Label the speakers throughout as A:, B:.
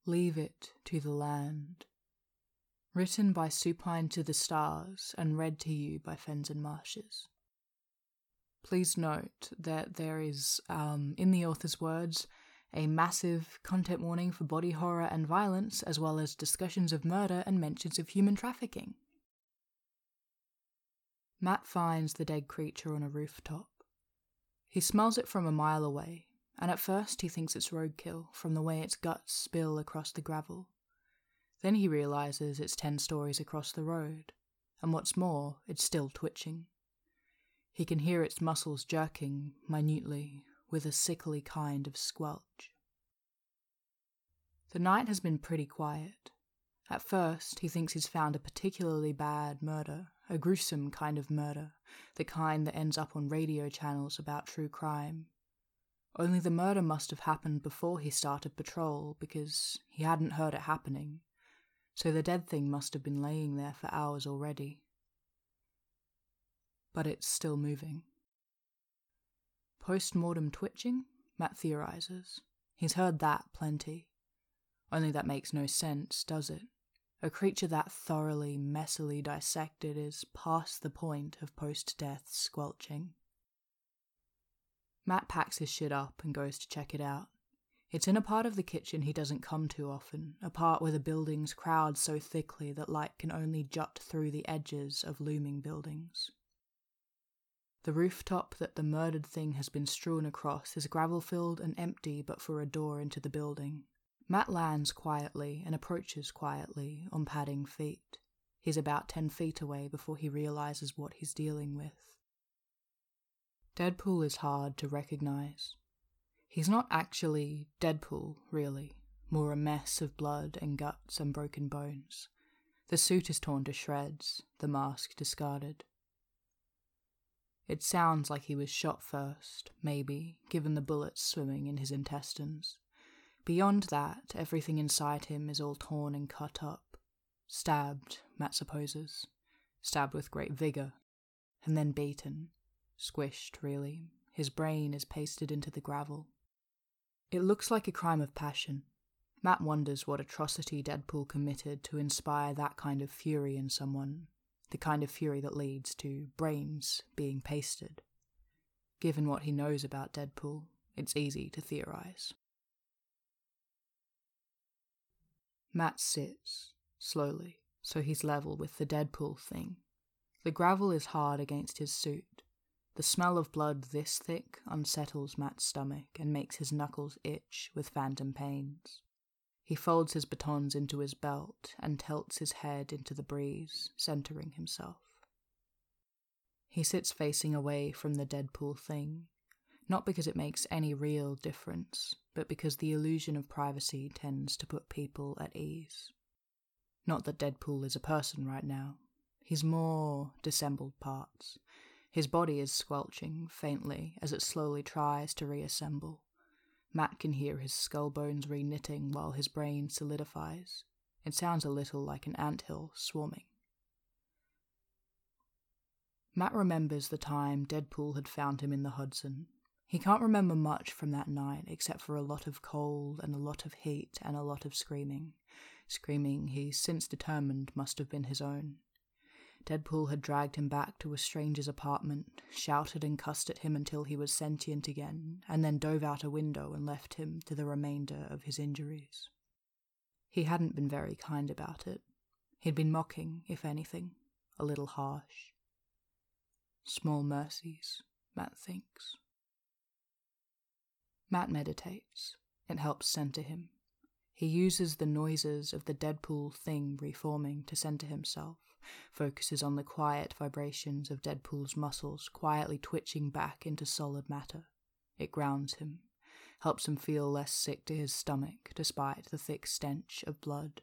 A: Leave it to the land. Written by Supine to the Stars and read to you by Fens and Marshes. Please note that there is, in the author's words, a massive content warning for body horror and violence, as well as discussions of murder and mentions of human trafficking. Matt finds the dead creature on a rooftop. He smells it from a mile away, and at first he thinks it's roadkill from the way its guts spill across the gravel. Then he realizes it's 10 stories across the road, and what's more, it's still twitching. He can hear its muscles jerking minutely with a sickly kind of squelch. The night has been pretty quiet. At first, he thinks he's found a particularly bad murder, a gruesome kind of murder, the kind that ends up on radio channels about true crime. Only the murder must have happened before he started patrol, because he hadn't heard it happening, so the dead thing must have been laying there for hours already. But it's still moving. Post-mortem twitching? Matt theorizes. He's heard that plenty. Only that makes no sense, does it? A creature that thoroughly, messily dissected is past the point of post-death squelching. Matt packs his shit up and goes to check it out. It's in a part of the kitchen he doesn't come to often, a part where the buildings crowd so thickly that light can only jut through the edges of looming buildings. The rooftop that the murdered thing has been strewn across is gravel-filled and empty but for a door into the building. Matt lands quietly and approaches quietly on padding feet. He's about 10 feet away before he realizes what he's dealing with. Deadpool is hard to recognize. He's not actually Deadpool, really, more a mess of blood and guts and broken bones. The suit is torn to shreds, the mask discarded. It sounds like he was shot first, maybe, given the bullets swimming in his intestines. Beyond that, everything inside him is all torn and cut up. Stabbed, Matt supposes. Stabbed with great vigour. And then beaten. Squished, really. His brain is pasted into the gravel. It looks like a crime of passion. Matt wonders what atrocity Deadpool committed to inspire that kind of fury in someone. The kind of fury that leads to brains being pasted. Given what he knows about Deadpool, it's easy to theorize. Matt sits, slowly, so he's level with the Deadpool thing. The gravel is hard against his suit. The smell of blood this thick unsettles Matt's stomach and makes his knuckles itch with phantom pains. He folds his batons into his belt and tilts his head into the breeze, centering himself. He sits facing away from the Deadpool thing, not because it makes any real difference, but because the illusion of privacy tends to put people at ease. Not that Deadpool is a person right now. He's more dissembled parts. His body is squelching faintly as it slowly tries to reassemble. Matt can hear his skull bones reknitting while his brain solidifies. It sounds a little like an anthill swarming. Matt remembers the time Deadpool had found him in the Hudson. He can't remember much from that night except for a lot of cold and a lot of heat and a lot of screaming. Screaming he's since determined must have been his own. Deadpool had dragged him back to a stranger's apartment, shouted and cussed at him until he was sentient again, and then dove out a window and left him to the remainder of his injuries. He hadn't been very kind about it. He'd been mocking, if anything, a little harsh. Small mercies, Matt thinks. Matt meditates. It helps center him. He uses the noises of the Deadpool thing reforming to center himself, focuses on the quiet vibrations of Deadpool's muscles quietly twitching back into solid matter. It grounds him, helps him feel less sick to his stomach despite the thick stench of blood.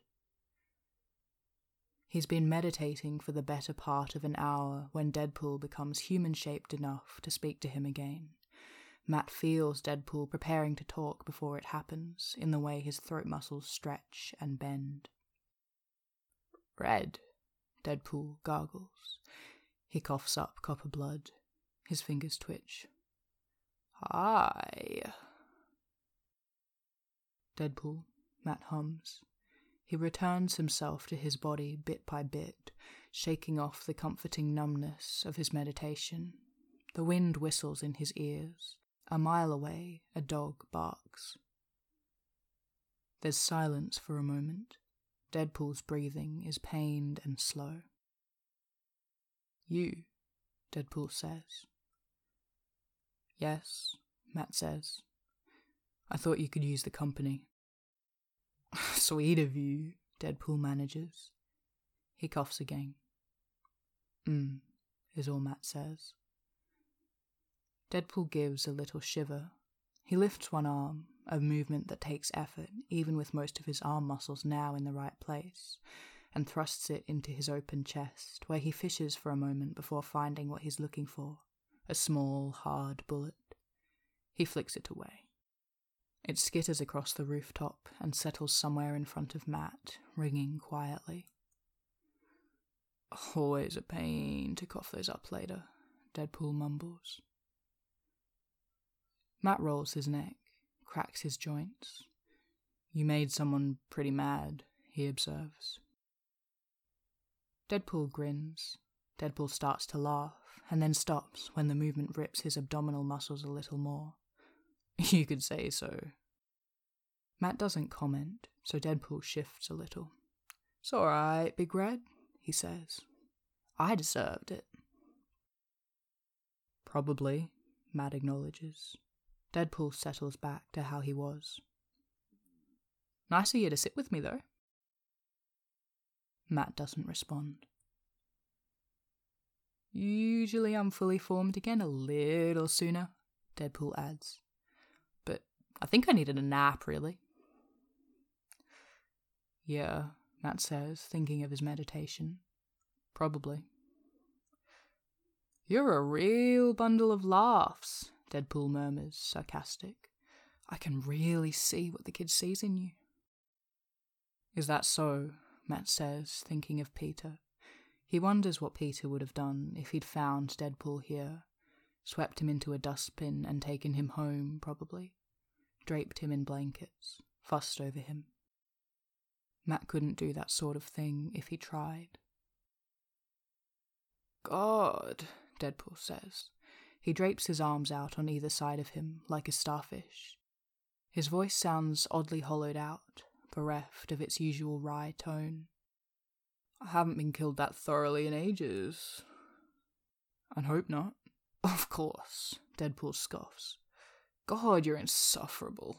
A: He's been meditating for the better part of an hour when Deadpool becomes human-shaped enough to speak to him again. Matt feels Deadpool preparing to talk before it happens, in the way his throat muscles stretch and bend. "Red," Deadpool gargles. He coughs up copper blood. His fingers twitch. "Hi." Deadpool, Matt hums. He returns himself to his body bit by bit, shaking off the comforting numbness of his meditation. The wind whistles in his ears. A mile away, a dog barks. There's silence for a moment. Deadpool's breathing is pained and slow. "You," Deadpool says. "Yes," Matt says. "I thought you could use the company." "Sweet of you," Deadpool manages. He coughs again. Is all Matt says. Deadpool gives a little shiver. He lifts one arm, a movement that takes effort, even with most of his arm muscles now in the right place, and thrusts it into his open chest, where he fishes for a moment before finding what he's looking for, a small, hard bullet. He flicks it away. It skitters across the rooftop and settles somewhere in front of Matt, ringing quietly. "Always a pain to cough those up later," Deadpool mumbles. Matt rolls his neck, cracks his joints. "You made someone pretty mad," he observes. Deadpool grins. Deadpool starts to laugh, and then stops when the movement rips his abdominal muscles a little more. "You could say so." Matt doesn't comment, so Deadpool shifts a little. "It's alright, Big Red," he says. "I deserved it." "Probably," Matt acknowledges. Deadpool settles back to how he was. "Nice of you to sit with me, though." Matt doesn't respond. "Usually I'm fully formed again a little sooner," Deadpool adds. "But I think I needed a nap, really." "Yeah," Matt says, thinking of his meditation. "Probably." "You're a real bundle of laughs," Deadpool murmurs, sarcastic. "I can really see what the kid sees in you." "Is that so?" Matt says, thinking of Peter. He wonders what Peter would have done if he'd found Deadpool here. Swept him into a dustbin and taken him home, probably. Draped him in blankets, fussed over him. Matt couldn't do that sort of thing if he tried. "God," Deadpool says. He drapes his arms out on either side of him, like a starfish. His voice sounds oddly hollowed out, bereft of its usual wry tone. "I haven't been killed that thoroughly in ages." "I'd hope not." "Of course," Deadpool scoffs. "God, you're insufferable."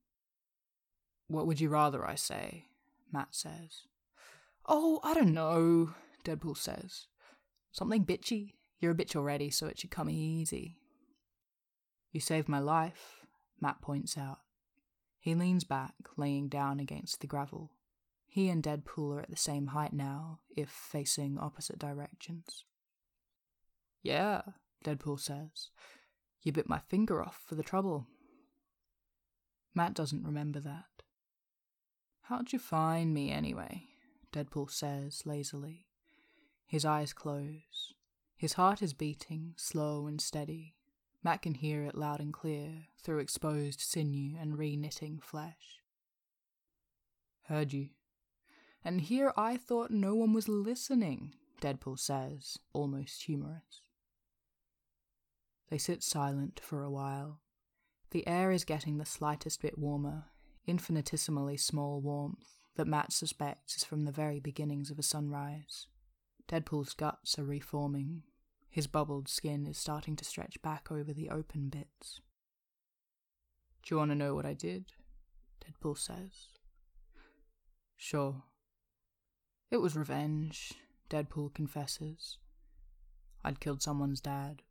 A: "What would you rather I say?" Matt says. "Oh, I don't know," Deadpool says. "Something bitchy. You're a bitch already, so it should come easy." "You saved my life," Matt points out. He leans back, laying down against the gravel. He and Deadpool are at the same height now, if facing opposite directions. "Yeah," Deadpool says. "You bit my finger off for the trouble." Matt doesn't remember that. "How'd you find me, anyway?" Deadpool says lazily. His eyes close. His heart is beating, slow and steady. Matt can hear it loud and clear, through exposed sinew and re-knitting flesh. "Heard you. And here I thought no one was listening," Deadpool says, almost humorous. They sit silent for a while. The air is getting the slightest bit warmer, infinitesimally small warmth that Matt suspects is from the very beginnings of a sunrise. Deadpool's guts are reforming. His bubbled skin is starting to stretch back over the open bits. "Do you want to know what I did?" Deadpool says. "Sure." "It was revenge," Deadpool confesses. "I'd killed someone's dad."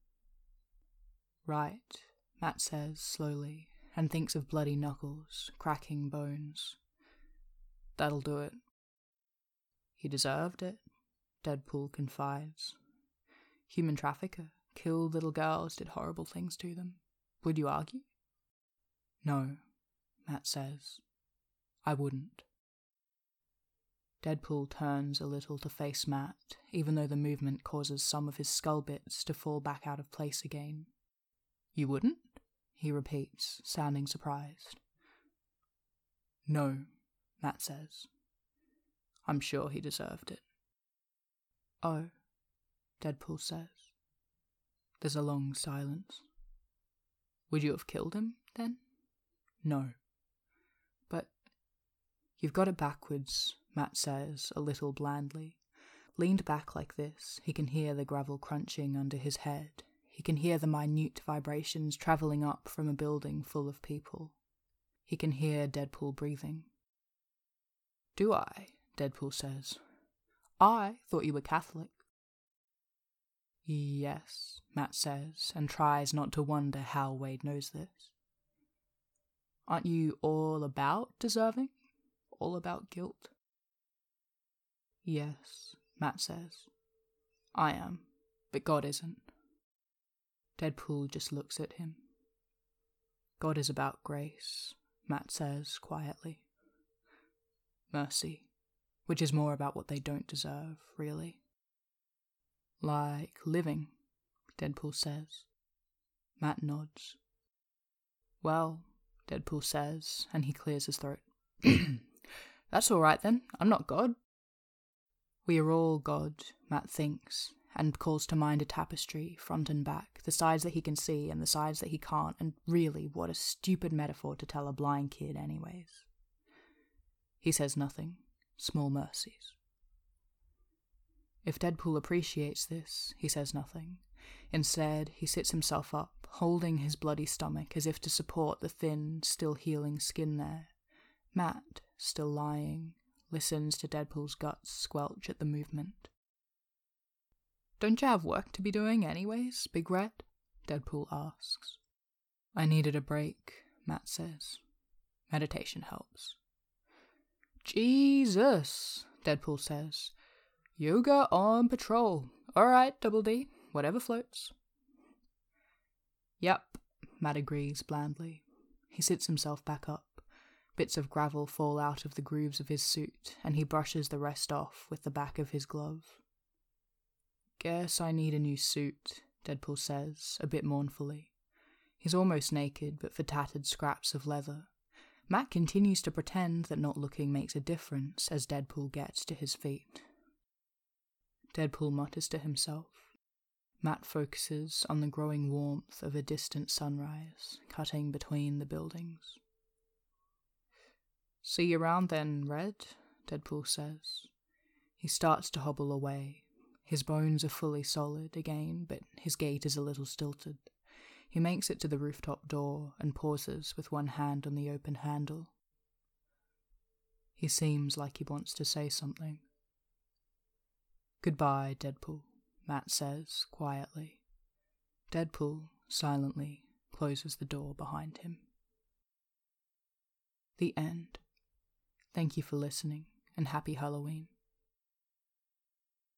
A: "Right," Matt says slowly, and thinks of bloody knuckles, cracking bones. "That'll do it." "He deserved it," Deadpool confides. "Human trafficker, killed little girls, did horrible things to them. Would you argue?" "No," Matt says. "I wouldn't." Deadpool turns a little to face Matt, even though the movement causes some of his skull bits to fall back out of place again. "You wouldn't?" he repeats, sounding surprised. No, Matt says. I'm sure he deserved it. Oh, Deadpool says. There's a long silence. Would you have killed him, then? No. But you've got it backwards, Matt says, a little blandly. Leaned back like this, he can hear the gravel crunching under his head. He can hear the minute vibrations travelling up from a building full of people. He can hear Deadpool breathing. Do I? Deadpool says. I thought you were Catholic. Yes, Matt says, and tries not to wonder how Wade knows this. Aren't you all about deserving? All about guilt? Yes, Matt says. I am, but God isn't. Deadpool just looks at him. God is about grace, Matt says quietly. Mercy, which is more about what they don't deserve, really. Like living, Deadpool says. Matt nods. Well, Deadpool says, and he clears his throat. That's all right then, I'm not God. We are all God, Matt thinks, and calls to mind a tapestry, front and back, the sides that he can see and the sides that he can't, and really, what a stupid metaphor to tell a blind kid anyways. He says nothing. Small mercies. If Deadpool appreciates this, he says nothing. Instead, he sits himself up, holding his bloody stomach as if to support the thin, still healing skin there. Matt, still lying, listens to Deadpool's guts squelch at the movement. Don't you have work to be doing anyways, Big Red? Deadpool asks. I needed a break, Matt says. Meditation helps. Jesus, Deadpool says. Yoga on patrol. Alright, Double D, whatever floats. Yep, Matt agrees blandly. He sits himself back up. Bits of gravel fall out of the grooves of his suit, and he brushes the rest off with the back of his glove. Guess I need a new suit, Deadpool says, a bit mournfully. He's almost naked, but for tattered scraps of leather. Matt continues to pretend that not looking makes a difference as Deadpool gets to his feet. Deadpool mutters to himself. Matt focuses on the growing warmth of a distant sunrise, cutting between the buildings. See you around then, Red, Deadpool says. He starts to hobble away. His bones are fully solid again, but his gait is a little stilted. He makes it to the rooftop door and pauses with one hand on the open handle. He seems like he wants to say something. Goodbye, Deadpool, Matt says quietly. Deadpool, silently, closes the door behind him. The end. Thank you for listening, and happy Halloween.